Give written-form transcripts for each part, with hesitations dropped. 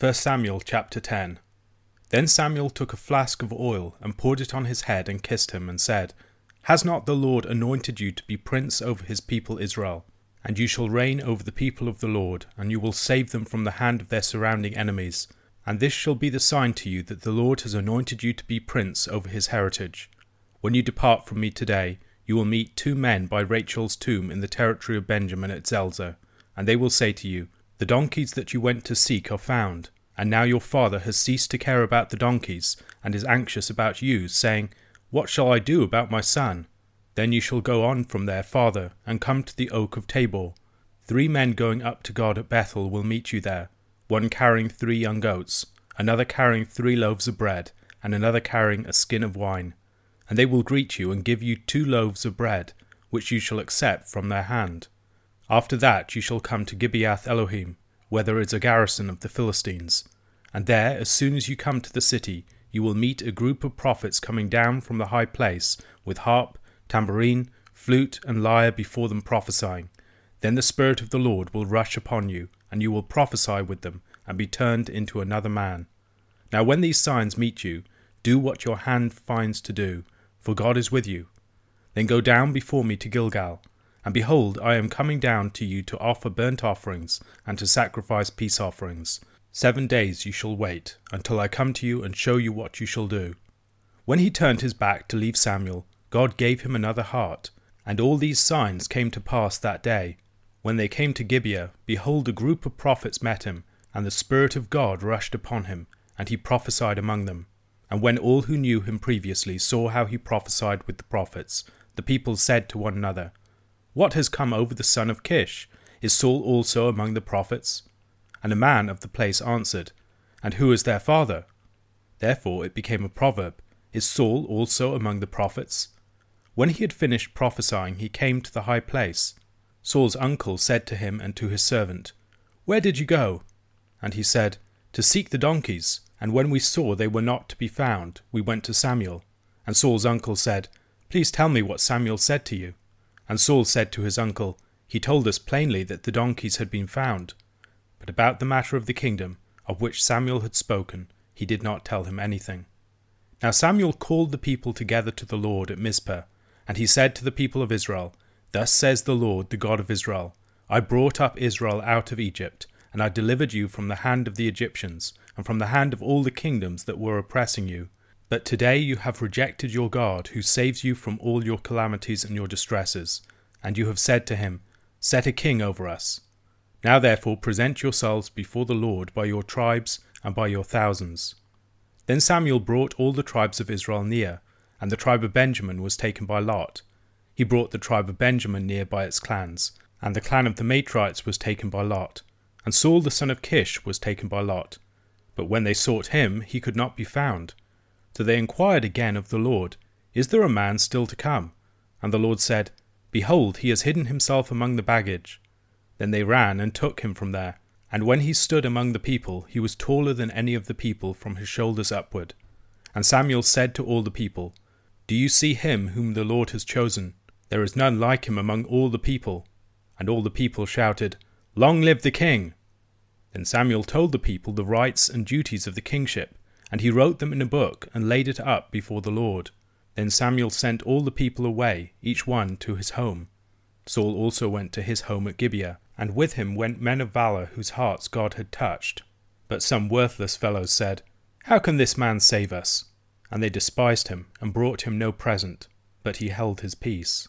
1 Samuel chapter 10. Then Samuel took a flask of oil and poured it on his head and kissed him and said, Has not the Lord anointed you to be prince over his people Israel? And you shall reign over the people of the Lord, and you will save them from the hand of their surrounding enemies. And this shall be the sign to you that the Lord has anointed you to be prince over his heritage. When you depart from me today, you will meet 2 men by Rachel's tomb in the territory of Benjamin at Zelzah, and they will say to you, The donkeys that you went to seek are found, and now your father has ceased to care about the donkeys, and is anxious about you, saying, What shall I do about my son? Then you shall go on from there farther, and come to the oak of Tabor. 3 men going up to God at Bethel will meet you there, one carrying 3 young goats, another carrying 3 loaves of bread, and another carrying a skin of wine. And they will greet you and give you 2 loaves of bread, which you shall accept from their hand. After that you shall come to Gibeath Elohim, where there is a garrison of the Philistines. And there, as soon as you come to the city, you will meet a group of prophets coming down from the high place, with harp, tambourine, flute, and lyre before them prophesying. Then the Spirit of the Lord will rush upon you, and you will prophesy with them, and be turned into another man. Now when these signs meet you, do what your hand finds to do, for God is with you. Then go down before me to Gilgal. And behold, I am coming down to you to offer burnt offerings and to sacrifice peace offerings. 7 days you shall wait, until I come to you and show you what you shall do. When he turned his back to leave Samuel, God gave him another heart. And all these signs came to pass that day. When they came to Gibeah, behold, a group of prophets met him, and the Spirit of God rushed upon him, and he prophesied among them. And when all who knew him previously saw how he prophesied with the prophets, the people said to one another, What has come over the son of Kish? Is Saul also among the prophets? And a man of the place answered, And who is their father? Therefore it became a proverb, Is Saul also among the prophets? When he had finished prophesying, he came to the high place. Saul's uncle said to him and to his servant, Where did you go? And he said, To seek the donkeys, and when we saw they were not to be found, we went to Samuel. And Saul's uncle said, Please tell me what Samuel said to you. And Saul said to his uncle, He told us plainly that the donkeys had been found. But about the matter of the kingdom, of which Samuel had spoken, he did not tell him anything. Now Samuel called the people together to the Lord at Mizpah, and he said to the people of Israel, Thus says the Lord, the God of Israel, I brought up Israel out of Egypt, and I delivered you from the hand of the Egyptians, and from the hand of all the kingdoms that were oppressing you. But today you have rejected your God, who saves you from all your calamities and your distresses, and you have said to him, Set a king over us. Now therefore present yourselves before the Lord by your tribes and by your thousands. Then Samuel brought all the tribes of Israel near, and the tribe of Benjamin was taken by lot. He brought the tribe of Benjamin near by its clans, and the clan of the Matrites was taken by lot, and Saul the son of Kish was taken by lot. But when they sought him, he could not be found. So they inquired again of the Lord, Is there a man still to come? And the Lord said, Behold, he has hidden himself among the baggage. Then they ran and took him from there. And when he stood among the people, he was taller than any of the people from his shoulders upward. And Samuel said to all the people, Do you see him whom the Lord has chosen? There is none like him among all the people. And all the people shouted, Long live the king! Then Samuel told the people the rights and duties of the kingship, and he wrote them in a book and laid it up before the Lord. Then Samuel sent all the people away, each one to his home. Saul also went to his home at Gibeah, and with him went men of valour whose hearts God had touched. But some worthless fellows said, How can this man save us? And they despised him, and brought him no present, but he held his peace.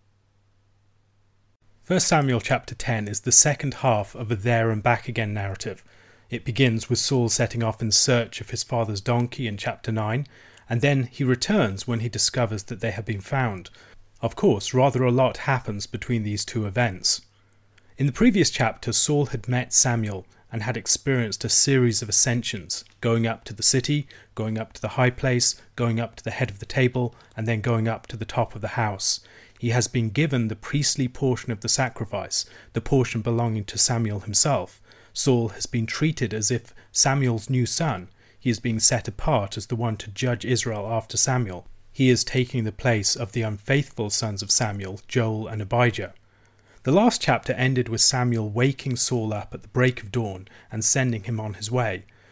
1 Samuel chapter 10 is the second half of a there and back again narrative. It begins with Saul setting off in search of his father's donkey in chapter 9, and then he returns when he discovers that they have been found. Of course, rather a lot happens between these 2 events. In the previous chapter, Saul had met Samuel and had experienced a series of ascensions, going up to the city, going up to the high place, going up to the head of the table, and then going up to the top of the house. He has been given the priestly portion of the sacrifice, the portion belonging to Samuel himself. Saul has been treated as if Samuel's new son. He is being set apart as the one to judge Israel after Samuel. He is taking the place of the unfaithful sons of Samuel, Joel and Abijah. The last chapter ended with Samuel waking Saul up at the break of dawn and sending him on his way.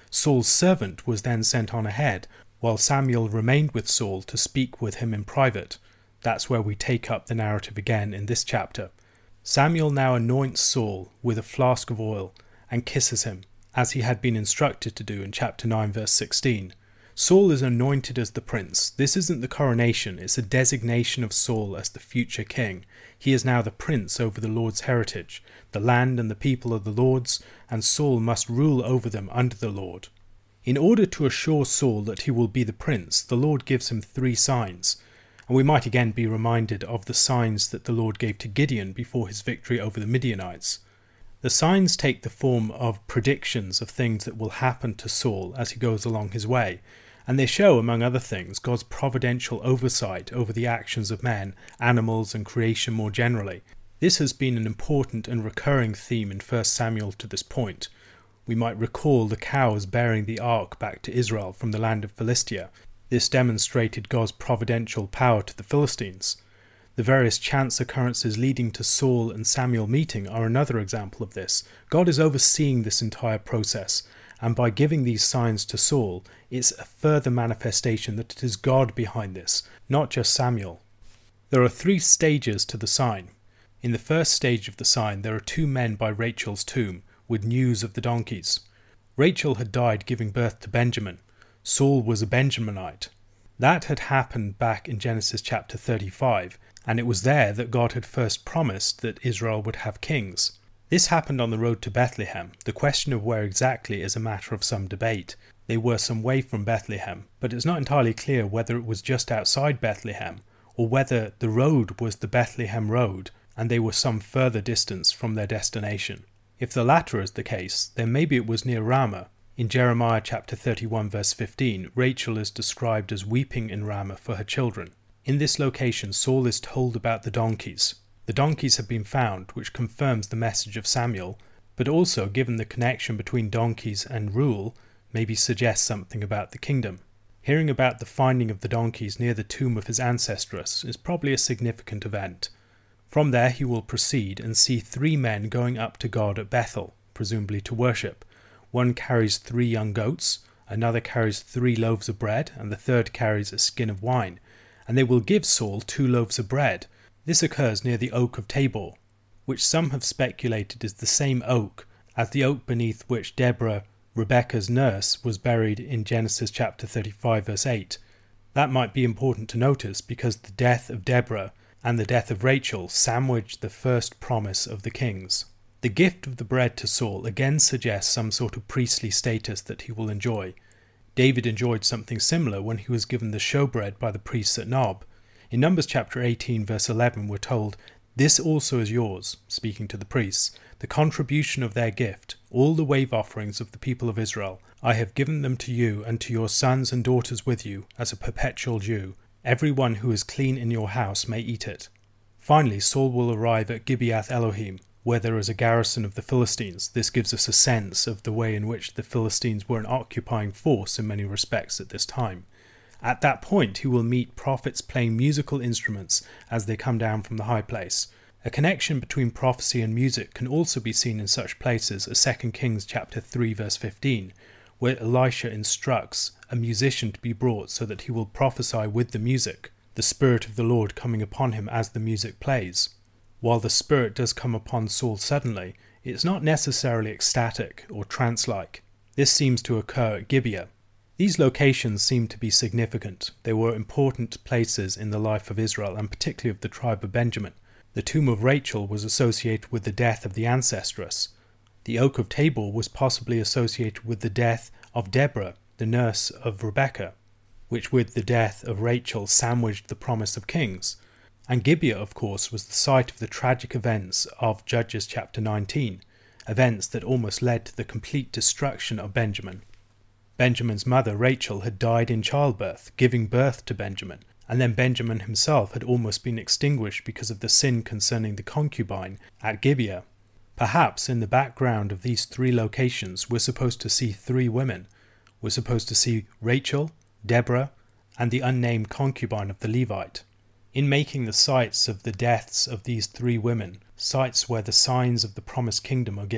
Saul's servant was then sent on ahead, while Samuel remained with Saul to speak with him in private. That's where we take up the narrative again in this chapter. Samuel now anoints Saul with a flask of oil and kisses him, as he had been instructed to do in chapter 9 verse 16. Saul is anointed as the prince. This isn't the coronation, it's a designation of Saul as the future king. He is now the prince over the Lord's heritage. The land and the people are the Lord's, and Saul must rule over them under the Lord. In order to assure Saul that he will be the prince, the Lord gives him 3 signs. And we might again be reminded of the signs that the Lord gave to Gideon before his victory over the Midianites. The signs take the form of predictions of things that will happen to Saul as he goes along his way, and they show, among other things, God's providential oversight over the actions of men, animals, and creation more generally. This has been an important and recurring theme in 1 Samuel to this point. We might recall the cows bearing the ark back to Israel from the land of Philistia. This demonstrated God's providential power to the Philistines. The various chance occurrences leading to Saul and Samuel meeting are another example of this. God is overseeing this entire process, and by giving these signs to Saul, it's a further manifestation that it is God behind this, not just Samuel. There are 3 stages to the sign. In the first stage of the sign, there are 2 men by Rachel's tomb with news of the donkeys. Rachel had died giving birth to Benjamin. Saul was a Benjaminite. That had happened back in Genesis chapter 35, and it was there that God had first promised that Israel would have kings. This happened on the road to Bethlehem. The question of where exactly is a matter of some debate. They were some way from Bethlehem, but it's not entirely clear whether it was just outside Bethlehem, or whether the road was the Bethlehem road, and they were some further distance from their destination. If the latter is the case, then maybe it was near Ramah. In Jeremiah chapter 31 verse 15, Rachel is described as weeping in Ramah for her children. In this location, Saul is told about the donkeys. The donkeys have been found, which confirms the message of Samuel, but also, given the connection between donkeys and rule, maybe suggests something about the kingdom. Hearing about the finding of the donkeys near the tomb of his ancestress is probably a significant event. From there he will proceed and see 3 men going up to God at Bethel, presumably to worship. One carries 3 young goats, another carries 3 loaves of bread, and the third carries a skin of wine. And they will give Saul 2 loaves of bread. This occurs near the oak of Tabor, which some have speculated is the same oak as the oak beneath which Deborah, Rebekah's nurse, was buried in Genesis chapter 35 verse 8. That might be important to notice because the death of Deborah and the death of Rachel sandwiched the first promise of the kings. The gift of the bread to Saul again suggests some sort of priestly status that he will enjoy. David enjoyed something similar when he was given the showbread by the priests at Nob. In Numbers chapter 18 verse 11 we're told, "This also is yours," speaking to the priests, "the contribution of their gift, all the wave offerings of the people of Israel. I have given them to you and to your sons and daughters with you as a perpetual due. Every one who is clean in your house may eat it." Finally, Saul will arrive at Gibeath Elohim, where there is a garrison of the Philistines. This gives us a sense of the way in which the Philistines were an occupying force in many respects at this time. At that point, he will meet prophets playing musical instruments as they come down from the high place. A connection between prophecy and music can also be seen in such places as 2 Kings chapter 3 verse 15, where Elisha instructs a musician to be brought so that he will prophesy with the music, the Spirit of the Lord coming upon him as the music plays. While the Spirit does come upon Saul suddenly, it is not necessarily ecstatic or trance-like. This seems to occur at Gibeah. These locations seem to be significant. They were important places in the life of Israel, and particularly of the tribe of Benjamin. The tomb of Rachel was associated with the death of the ancestress. The oak of Tabor was possibly associated with the death of Deborah, the nurse of Rebekah, which with the death of Rachel sandwiched the promise of kings. And Gibeah, of course, was the site of the tragic events of Judges chapter 19, events that almost led to the complete destruction of Benjamin. Benjamin's mother, Rachel, had died in childbirth, giving birth to Benjamin, and then Benjamin himself had almost been extinguished because of the sin concerning the concubine at Gibeah. Perhaps in the background of these 3 locations we're supposed to see 3 women. We're supposed to see Rachel, Deborah, and the unnamed concubine of the Levite. In making the sites of the deaths of these 3 women, sites where the signs of the promised kingdom are given,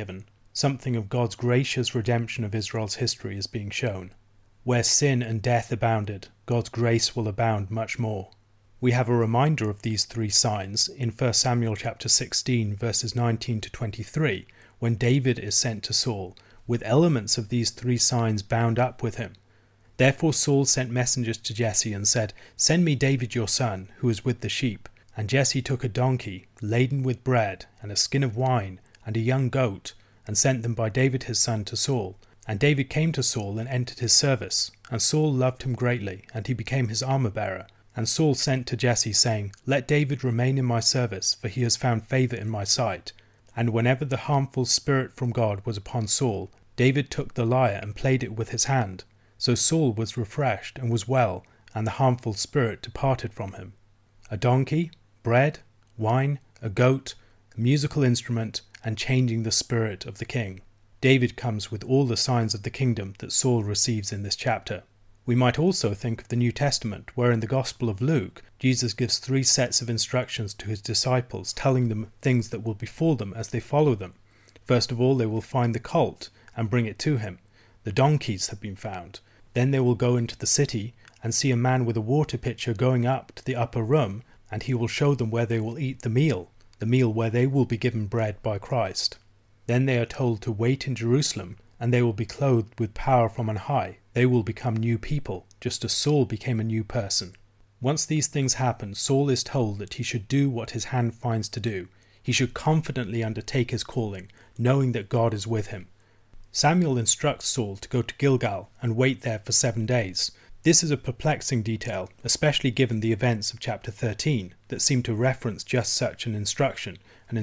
Something of God's gracious redemption of Israel's history is being shown. Where sin and death abounded, God's grace will abound much more. We have a reminder of these three signs in 1 Samuel chapter 16 verses 19 to 23, when David is sent to Saul, with elements of these three signs bound up with him. Therefore Saul sent messengers to Jesse and said, "Send me David your son, who is with the sheep." And Jesse took a donkey, laden with bread, and a skin of wine, and a young goat, and sent them by David his son to Saul. And David came to Saul and entered his service. And Saul loved him greatly, and he became his armor-bearer. And Saul sent to Jesse, saying, "Let David remain in my service, for he has found favour in my sight." And whenever the harmful spirit from God was upon Saul, David took the lyre and played it with his hand. So Saul was refreshed and was well, and the harmful spirit departed from him. A donkey, bread, wine, a goat, a musical instrument, and changing the spirit of the king. David comes with all the signs of the kingdom that Saul receives in this chapter. We might also think of the New Testament, where in the Gospel of Luke, Jesus gives 3 sets of instructions to his disciples, telling them things that will befall them as they follow them. First of all, they will find the colt and bring it to him. The donkeys have been found. Then they will go into the city and see a man with a water pitcher going up to the upper room, and he will show them where they will eat the meal where they will be given bread by Christ. Then they are told to wait in Jerusalem, and they will be clothed with power from on high. They will become new people, just as Saul became a new person. Once these things happen, Saul is told that he should do what his hand finds to do. He should confidently undertake his calling, knowing that God is with him. Samuel instructs Saul to go to Gilgal and wait there for 7 days. This is a perplexing detail, especially given the events of chapter 13, that seem to reference just such an instruction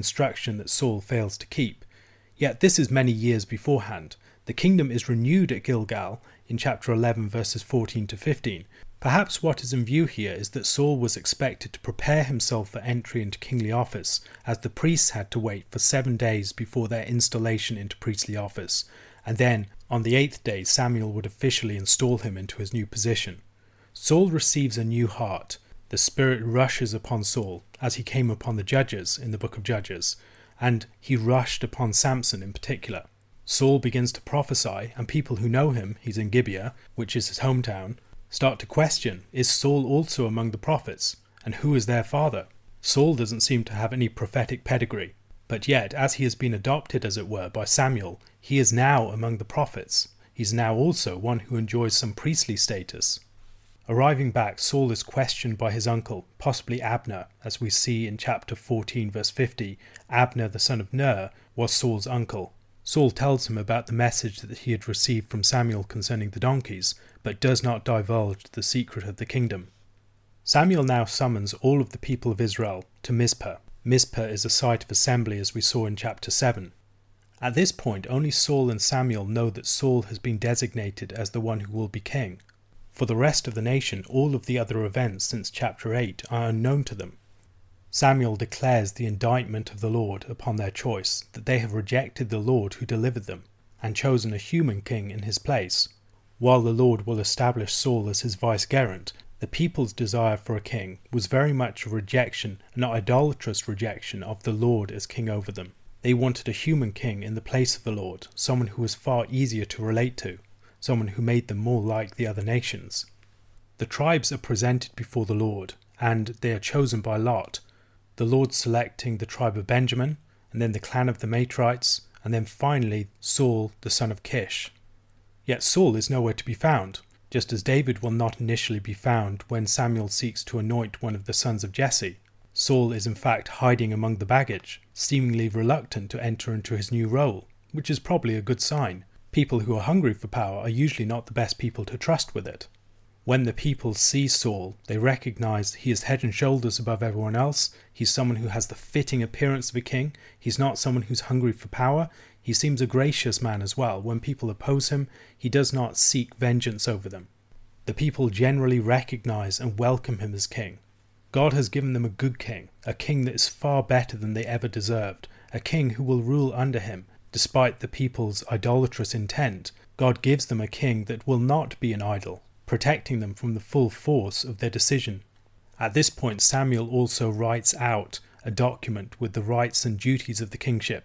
that Saul fails to keep. Yet this is many years beforehand. The kingdom is renewed at Gilgal in chapter 11 verses 14 to 15. Perhaps what is in view here is that Saul was expected to prepare himself for entry into kingly office, as the priests had to wait for 7 days before their installation into priestly office, and then on the 8th day Samuel would officially install him into his new position. Saul receives a new heart. The Spirit rushes upon Saul, as he came upon the judges in the book of Judges, and he rushed upon Samson in particular. Saul begins to prophesy, and people who know him, he's in Gibeah, which is his hometown, start to question, is Saul also among the prophets, and who is their father? Saul doesn't seem to have any prophetic pedigree, but yet, as he has been adopted, as it were, by Samuel, he is now among the prophets. He's now also one who enjoys some priestly status. Arriving back, Saul is questioned by his uncle, possibly Abner, as we see in chapter 14 verse 50. Abner, the son of Ner, was Saul's uncle. Saul tells him about the message that he had received from Samuel concerning the donkeys, but does not divulge the secret of the kingdom. Samuel now summons all of the people of Israel to Mizpah. Mizpah is a site of assembly, as we saw in chapter 7. At this point, only Saul and Samuel know that Saul has been designated as the one who will be king. For the rest of the nation, all of the other events since chapter 8 are unknown to them. Samuel declares the indictment of the Lord upon their choice, that they have rejected the Lord who delivered them, and chosen a human king in his place. While the Lord will establish Saul as his vicegerent, the people's desire for a king was very much a rejection, an idolatrous rejection of the Lord as king over them. They wanted a human king in the place of the Lord, someone who was far easier to relate to, someone who made them more like the other nations. The tribes are presented before the Lord, and they are chosen by lot, the Lord selecting the tribe of Benjamin, and then the clan of the Matrites, and then finally Saul, the son of Kish. Yet Saul is nowhere to be found, just as David will not initially be found when Samuel seeks to anoint one of the sons of Jesse. Saul is in fact hiding among the baggage, seemingly reluctant to enter into his new role, which is probably a good sign. People who are hungry for power are usually not the best people to trust with it. When the people see Saul, they recognize he is head and shoulders above everyone else. He's someone who has the fitting appearance of a king. He's not someone who's hungry for power. He seems a gracious man as well. When people oppose him, he does not seek vengeance over them. The people generally recognize and welcome him as king. God has given them a good king, a king that is far better than they ever deserved, a king who will rule under him. Despite the people's idolatrous intent, God gives them a king that will not be an idol, protecting them from the full force of their decision. At this point, Samuel also writes out a document with the rights and duties of the kingship,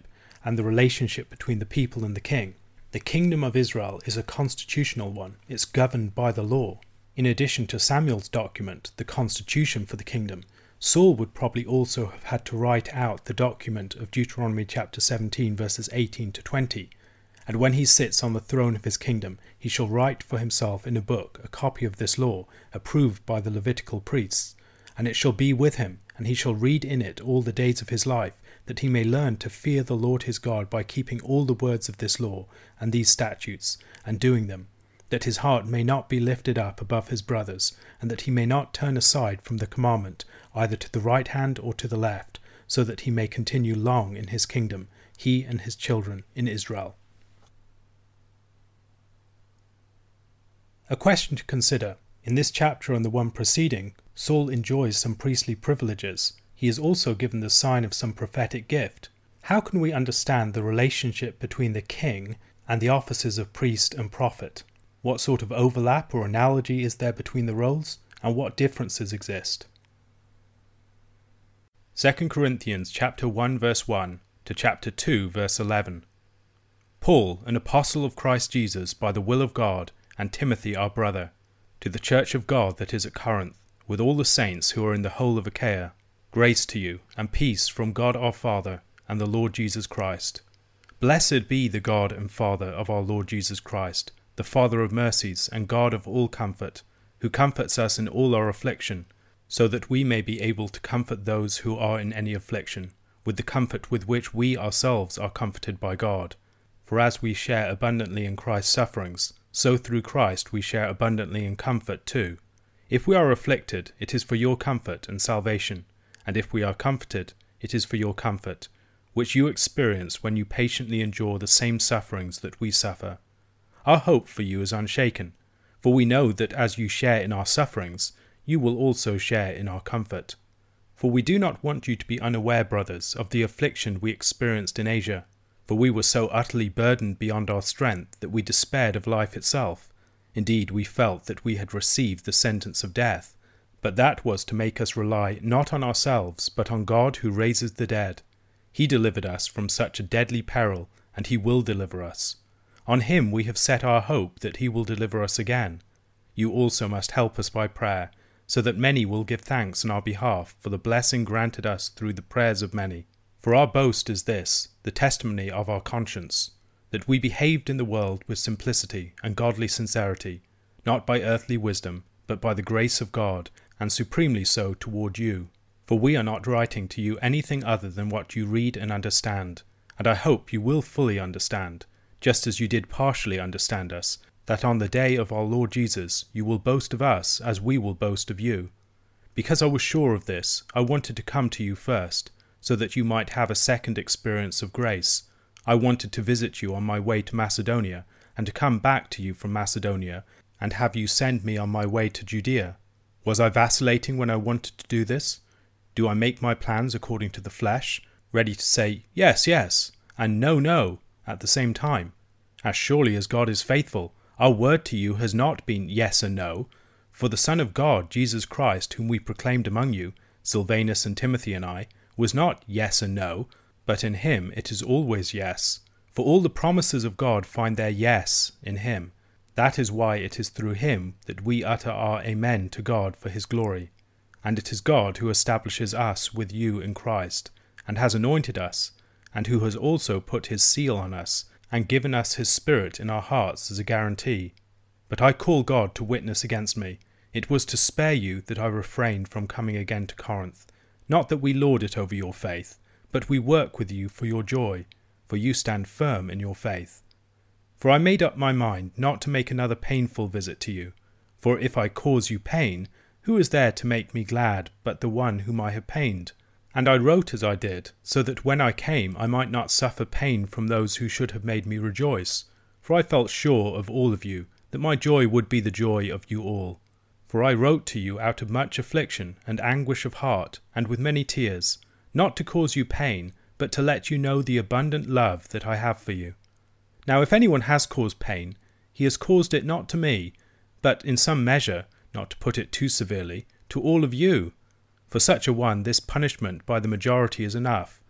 and the relationship between the people and the king. The kingdom of Israel is a constitutional one. It's governed by the law. In addition to Samuel's document, the constitution for the kingdom, Saul would probably also have had to write out the document of Deuteronomy chapter 17 verses 18 to 20. And when he sits on the throne of his kingdom, he shall write for himself in a book a copy of this law, approved by the Levitical priests. And it shall be with him, and he shall read in it all the days of his life, that he may learn to fear the Lord his God by keeping all the words of this law and these statutes, and doing them, that his heart may not be lifted up above his brothers, and that he may not turn aside from the commandment, either to the right hand or to the left, so that he may continue long in his kingdom, he and his children in Israel. A question to consider. In this chapter and the one preceding, Saul enjoys some priestly privileges. He is also given the sign of some prophetic gift. How can we understand the relationship between the king and the offices of priest and prophet? What sort of overlap or analogy is there between the roles, and what differences exist? 2 Corinthians chapter 1 verse 1 to chapter 2 verse 11. Paul, an apostle of Christ Jesus by the will of God, and Timothy our brother, to the church of God that is at Corinth, with all the saints who are in the whole of Achaia, grace to you, and peace from God our Father and the Lord Jesus Christ. Blessed be the God and Father of our Lord Jesus Christ, the Father of mercies and God of all comfort, who comforts us in all our affliction, so that we may be able to comfort those who are in any affliction, with the comfort with which we ourselves are comforted by God. For as we share abundantly in Christ's sufferings, so through Christ we share abundantly in comfort too. If we are afflicted, it is for your comfort and salvation, and if we are comforted, it is for your comfort, which you experience when you patiently endure the same sufferings that we suffer. Our hope for you is unshaken, for we know that as you share in our sufferings, you will also share in our comfort. For we do not want you to be unaware, brothers, of the affliction we experienced in Asia, for we were so utterly burdened beyond our strength that we despaired of life itself. Indeed, we felt that we had received the sentence of death, but that was to make us rely not on ourselves, but on God who raises the dead. He delivered us from such a deadly peril, and he will deliver us. On him we have set our hope that he will deliver us again. You also must help us by prayer, so that many will give thanks on our behalf for the blessing granted us through the prayers of many. For our boast is this, the testimony of our conscience, that we behaved in the world with simplicity and godly sincerity, not by earthly wisdom, but by the grace of God, and supremely so toward you. For we are not writing to you anything other than what you read and understand, and I hope you will fully understand, just as you did partially understand us, that on the day of our Lord Jesus you will boast of us as we will boast of you. Because I was sure of this, I wanted to come to you first, so that you might have a second experience of grace. I wanted to visit you on my way to Macedonia, and to come back to you from Macedonia, and have you send me on my way to Judea. Was I vacillating when I wanted to do this? Do I make my plans according to the flesh, ready to say, yes, yes, and no, no, at the same time? As surely as God is faithful, our word to you has not been yes and no, for the Son of God, Jesus Christ, whom we proclaimed among you, Silvanus and Timothy and I, was not yes and no, but in him it is always yes. For all the promises of God find their yes in him. That is why it is through him that we utter our amen to God for his glory. And it is God who establishes us with you in Christ, and has anointed us, and who has also put his seal on us, and given us his Spirit in our hearts as a guarantee. But I call God to witness against me. It was to spare you that I refrained from coming again to Corinth. Not that we lord it over your faith, but we work with you for your joy, for you stand firm in your faith. For I made up my mind not to make another painful visit to you, for if I cause you pain, who is there to make me glad but the one whom I have pained? And I wrote as I did, so that when I came I might not suffer pain from those who should have made me rejoice. For I felt sure of all of you, that my joy would be the joy of you all. For I wrote to you out of much affliction and anguish of heart, and with many tears, not to cause you pain, but to let you know the abundant love that I have for you. Now if anyone has caused pain, he has caused it not to me, but in some measure, not to put it too severely, to all of you. For such a one this punishment by the majority is enough,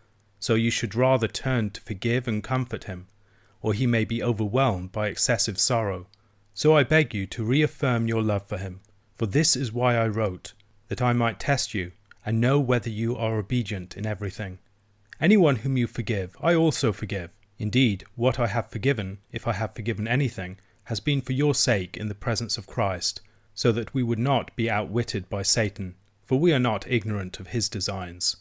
so you should rather turn to forgive and comfort him, or he may be overwhelmed by excessive sorrow. So I beg you to reaffirm your love for him, for this is why I wrote, that I might test you, and know whether you are obedient in everything. Anyone whom you forgive, I also forgive. Indeed, what I have forgiven, if I have forgiven anything, has been for your sake in the presence of Christ, so that we would not be outwitted by Satan, for we are not ignorant of his designs.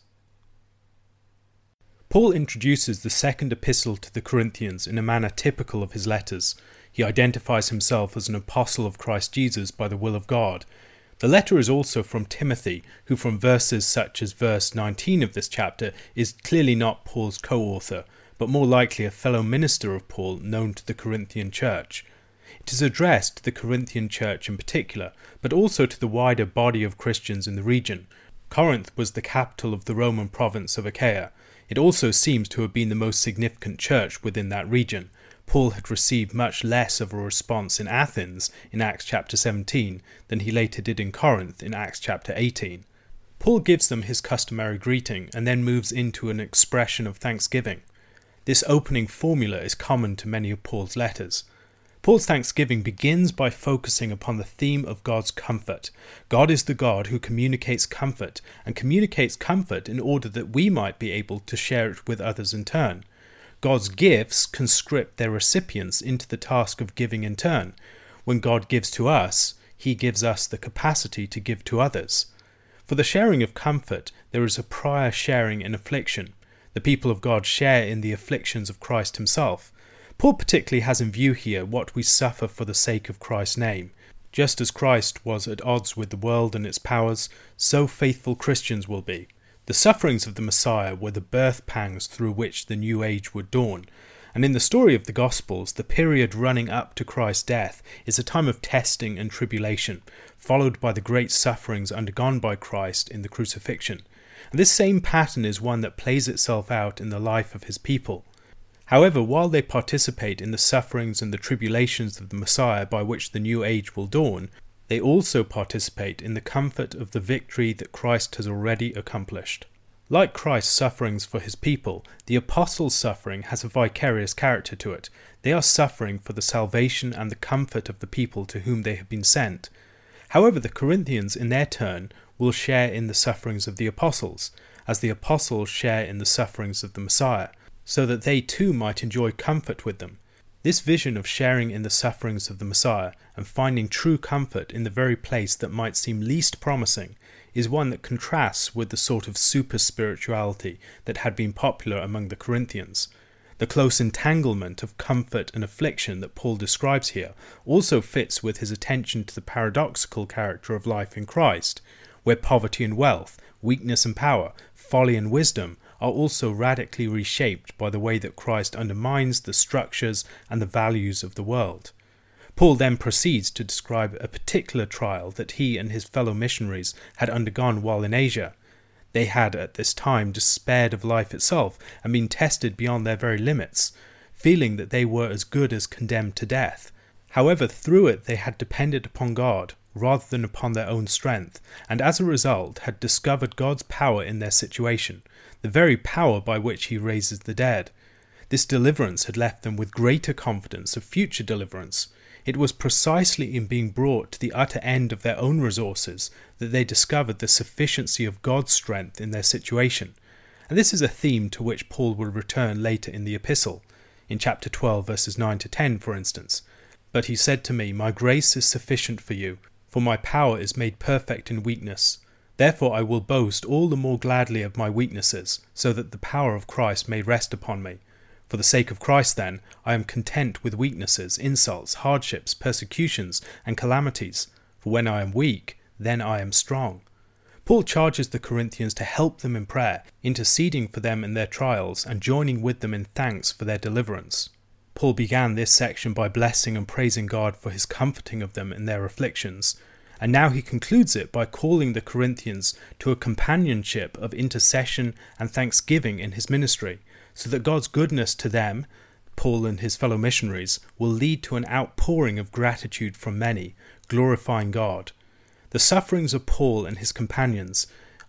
Paul introduces the second epistle to the Corinthians in a manner typical of his letters. He identifies himself as an apostle of Christ Jesus by the will of God. The letter is also from Timothy, who from verses such as verse 19 of this chapter is clearly not Paul's co-author, but more likely a fellow minister of Paul known to the Corinthian church. It is addressed to the Corinthian church in particular, but also to the wider body of Christians in the region. Corinth was the capital of the Roman province of Achaia. It also seems to have been the most significant church within that region. Paul had received much less of a response in Athens in Acts chapter 17 than he later did in Corinth in Acts chapter 18. Paul gives them his customary greeting and then moves into an expression of thanksgiving. This opening formula is common to many of Paul's letters. Paul's thanksgiving begins by focusing upon the theme of God's comfort. God is the God who communicates comfort, and communicates comfort in order that we might be able to share it with others in turn. God's gifts conscript their recipients into the task of giving in turn. When God gives to us, he gives us the capacity to give to others. For the sharing of comfort, there is a prior sharing in affliction. The people of God share in the afflictions of Christ himself. Paul particularly has in view here what we suffer for the sake of Christ's name. Just as Christ was at odds with the world and its powers, so faithful Christians will be. The sufferings of the Messiah were the birth pangs through which the new age would dawn, and in the story of the Gospels, the period running up to Christ's death is a time of testing and tribulation, followed by the great sufferings undergone by Christ in the crucifixion. And this same pattern is one that plays itself out in the life of his people. However, while they participate in the sufferings and the tribulations of the Messiah by which the new age will dawn, they also participate in the comfort of the victory that Christ has already accomplished. Like Christ's sufferings for his people, the apostles' suffering has a vicarious character to it. They are suffering for the salvation and the comfort of the people to whom they have been sent. However, the Corinthians in their turn will share in the sufferings of the apostles, as the apostles share in the sufferings of the Messiah, so that they too might enjoy comfort with them. This vision of sharing in the sufferings of the Messiah and finding true comfort in the very place that might seem least promising is one that contrasts with the sort of super-spirituality that had been popular among the Corinthians. The close entanglement of comfort and affliction that Paul describes here also fits with his attention to the paradoxical character of life in Christ, where poverty and wealth, weakness and power, folly and wisdom are also radically reshaped by the way that Christ undermines the structures and the values of the world. Paul then proceeds to describe a particular trial that he and his fellow missionaries had undergone while in Asia. They had at this time despaired of life itself and been tested beyond their very limits, feeling that they were as good as condemned to death. However, through it they had depended upon God rather than upon their own strength, and as a result had discovered God's power in their situation, the very power by which he raises the dead. This deliverance had left them with greater confidence of future deliverance. It was precisely in being brought to the utter end of their own resources that they discovered the sufficiency of God's strength in their situation. And this is a theme to which Paul will return later in the epistle, in chapter 12 verses 9 to 10 for instance. But he said to me, "My grace is sufficient for you, for my power is made perfect in weakness. Therefore I will boast all the more gladly of my weaknesses, so that the power of Christ may rest upon me. For the sake of Christ, then, I am content with weaknesses, insults, hardships, persecutions, and calamities. For when I am weak, then I am strong." Paul charges the Corinthians to help them in prayer, interceding for them in their trials, and joining with them in thanks for their deliverance. Paul began this section by blessing and praising God for his comforting of them in their afflictions, and now he concludes it by calling the Corinthians to a companionship of intercession and thanksgiving in his ministry, so that God's goodness to them, Paul and his fellow missionaries, will lead to an outpouring of gratitude from many, glorifying God. The sufferings of Paul and his companions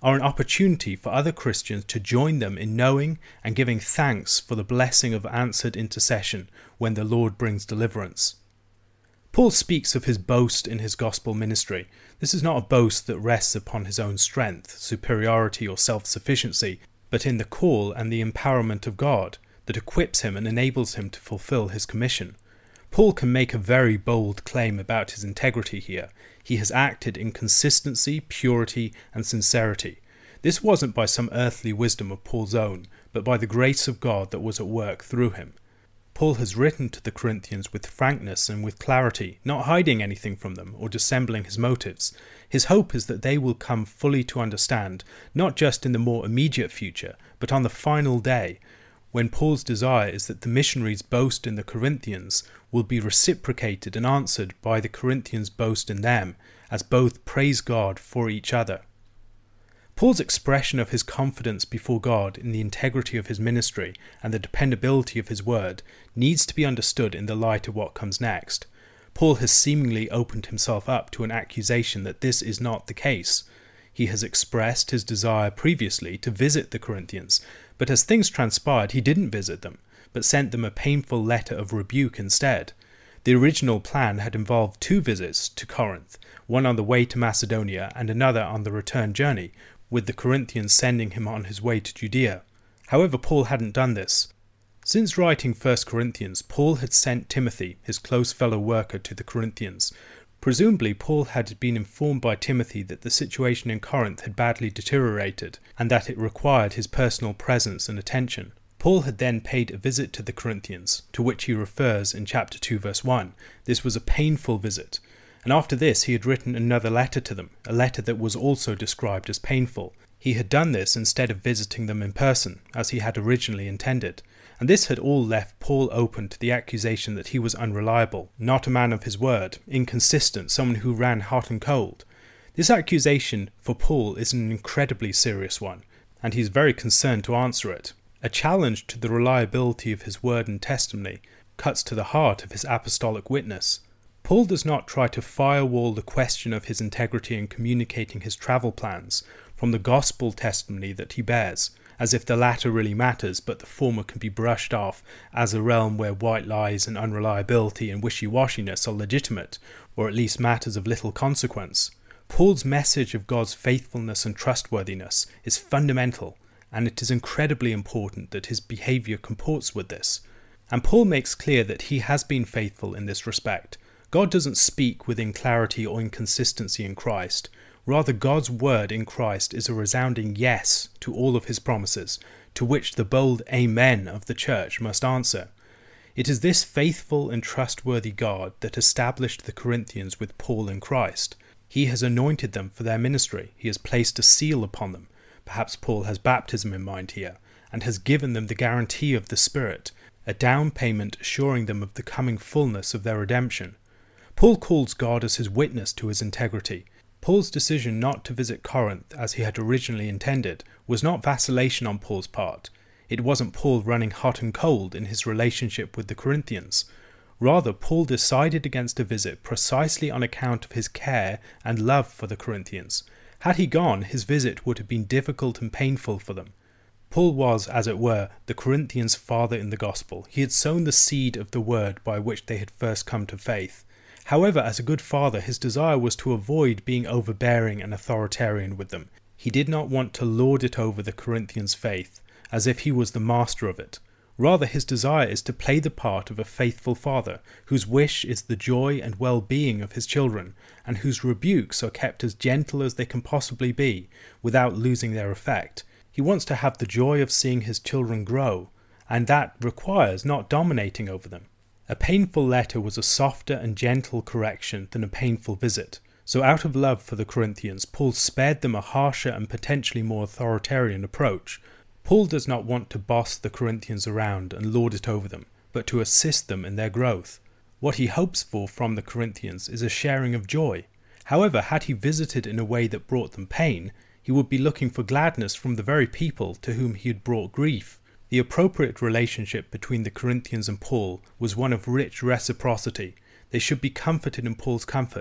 are an opportunity for other Christians to join them in knowing and giving thanks for the blessing of answered intercession when the Lord brings deliverance. Paul speaks of his boast in his gospel ministry. This is not a boast that rests upon his own strength, superiority, or self-sufficiency, but in the call and the empowerment of God that equips him and enables him to fulfill his commission. Paul can make a very bold claim about his integrity here. He has acted in consistency, purity, and sincerity. This wasn't by some earthly wisdom of Paul's own, but by the grace of God that was at work through him. Paul has written to the Corinthians with frankness and with clarity, not hiding anything from them or dissembling his motives. His hope is that they will come fully to understand, not just in the more immediate future, but on the final day, when Paul's desire is that the missionaries' boast in the Corinthians will be reciprocated and answered by the Corinthians' boast in them, as both praise God for each other. Paul's expression of his confidence before God in the integrity of his ministry and the dependability of his word needs to be understood in the light of what comes next. Paul has seemingly opened himself up to an accusation that this is not the case. He has expressed his desire previously to visit the Corinthians, but as things transpired he didn't visit them, but sent them a painful letter of rebuke instead. The original plan had involved 2 visits to Corinth, one on the way to Macedonia and another on the return journey, with the Corinthians sending him on his way to Judea. However, Paul hadn't done this. Since writing 1 Corinthians, Paul had sent Timothy, his close fellow worker, to the Corinthians. Presumably, Paul had been informed by Timothy that the situation in Corinth had badly deteriorated, and that it required his personal presence and attention. Paul had then paid a visit to the Corinthians, to which he refers in chapter 2 verse 1. This was a painful visit, and after this he had written another letter to them, a letter that was also described as painful. He had done this instead of visiting them in person, as he had originally intended, and this had all left Paul open to the accusation that he was unreliable, not a man of his word, inconsistent, someone who ran hot and cold. This accusation for Paul is an incredibly serious one, and he is very concerned to answer it. A challenge to the reliability of his word and testimony cuts to the heart of his apostolic witness. Paul does not try to firewall the question of his integrity in communicating his travel plans from the gospel testimony that he bears, as if the latter really matters, but the former can be brushed off as a realm where white lies and unreliability and wishy-washiness are legitimate, or at least matters of little consequence. Paul's message of God's faithfulness and trustworthiness is fundamental, and it is incredibly important that his behaviour comports with this. And Paul makes clear that he has been faithful in this respect. God doesn't speak with inclarity or inconsistency in Christ. Rather, God's word in Christ is a resounding yes to all of his promises, to which the bold amen of the church must answer. It is this faithful and trustworthy God that established the Corinthians with Paul in Christ. He has anointed them for their ministry. He has placed a seal upon them. Perhaps Paul has baptism in mind here, and has given them the guarantee of the Spirit, a down payment assuring them of the coming fullness of their redemption. Paul calls God as his witness to his integrity. Paul's decision not to visit Corinth as he had originally intended was not vacillation on Paul's part. It wasn't Paul running hot and cold in his relationship with the Corinthians. Rather, Paul decided against a visit precisely on account of his care and love for the Corinthians. Had he gone, his visit would have been difficult and painful for them. Paul was, as it were, the Corinthians' father in the gospel. He had sown the seed of the word by which they had first come to faith. However, as a good father, his desire was to avoid being overbearing and authoritarian with them. He did not want to lord it over the Corinthians' faith, as if he was the master of it. Rather, his desire is to play the part of a faithful father, whose wish is the joy and well-being of his children, and whose rebukes are kept as gentle as they can possibly be, without losing their effect. He wants to have the joy of seeing his children grow, and that requires not dominating over them. A painful letter was a softer and gentle correction than a painful visit. So out of love for the Corinthians, Paul spared them a harsher and potentially more authoritarian approach. Paul does not want to boss the Corinthians around and lord it over them, but to assist them in their growth. What he hopes for from the Corinthians is a sharing of joy. However, had he visited in a way that brought them pain, he would be looking for gladness from the very people to whom he had brought grief. The appropriate relationship between the Corinthians and Paul was one of rich reciprocity. They should be comforted in Paul's comfort.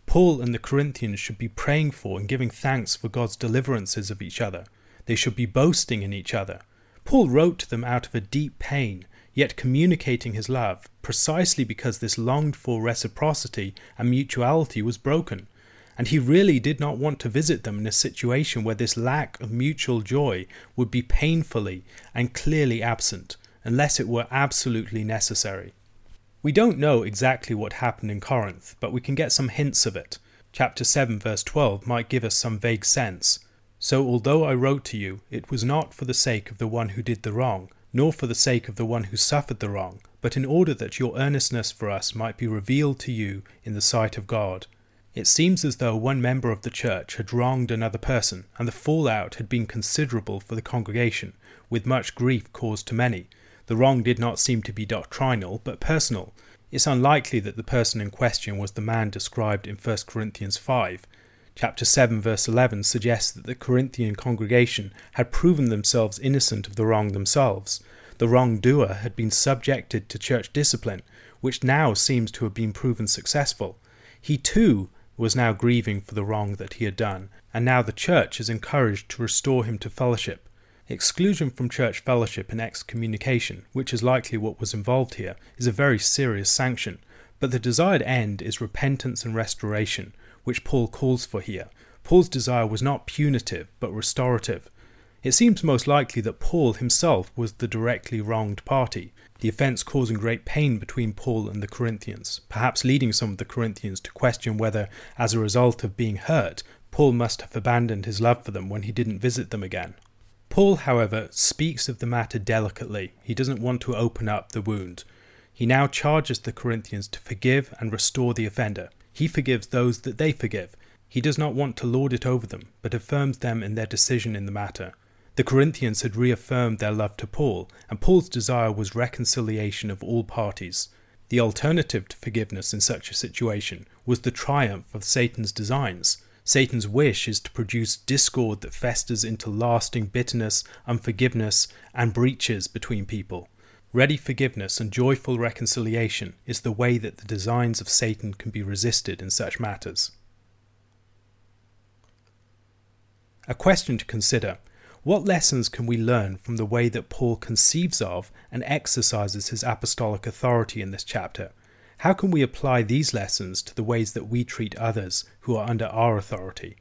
Paul and the Corinthians should be praying for and giving thanks for God's deliverances of each other. They should be boasting in each other. Paul wrote to them out of a deep pain, yet communicating his love, precisely because this longed-for reciprocity and mutuality was broken. And he really did not want to visit them in a situation where this lack of mutual joy would be painfully and clearly absent, unless it were absolutely necessary. We don't know exactly what happened in Corinth, but we can get some hints of it. Chapter 7 verse 12 might give us some vague sense. So although I wrote to you, it was not for the sake of the one who did the wrong, nor for the sake of the one who suffered the wrong, but in order that your earnestness for us might be revealed to you in the sight of God. It seems as though one member of the church had wronged another person, and the fallout had been considerable for the congregation, with much grief caused to many. The wrong did not seem to be doctrinal, but personal. It's unlikely that the person in question was the man described in 1 Corinthians 5. Chapter 7 verse 11 suggests that the Corinthian congregation had proven themselves innocent of the wrong themselves. The wrongdoer had been subjected to church discipline, which now seems to have been proven successful. He too was now grieving for the wrong that he had done, and now the church is encouraged to restore him to fellowship. Exclusion from church fellowship and excommunication, which is likely what was involved here, is a very serious sanction, but the desired end is repentance and restoration, which Paul calls for here. Paul's desire was not punitive, but restorative. It seems most likely that Paul himself was the directly wronged party, the offence causing great pain between Paul and the Corinthians, perhaps leading some of the Corinthians to question whether, as a result of being hurt, Paul must have abandoned his love for them when he didn't visit them again. Paul, however, speaks of the matter delicately. He doesn't want to open up the wound. He now charges the Corinthians to forgive and restore the offender. He forgives those that they forgive. He does not want to lord it over them, but affirms them in their decision in the matter. The Corinthians had reaffirmed their love to Paul, and Paul's desire was reconciliation of all parties. The alternative to forgiveness in such a situation was the triumph of Satan's designs. Satan's wish is to produce discord that festers into lasting bitterness, unforgiveness, and breaches between people. Ready forgiveness and joyful reconciliation is the way that the designs of Satan can be resisted in such matters. A question to consider: what lessons can we learn from the way that Paul conceives of and exercises his apostolic authority in this chapter? How can we apply these lessons to the ways that we treat others who are under our authority?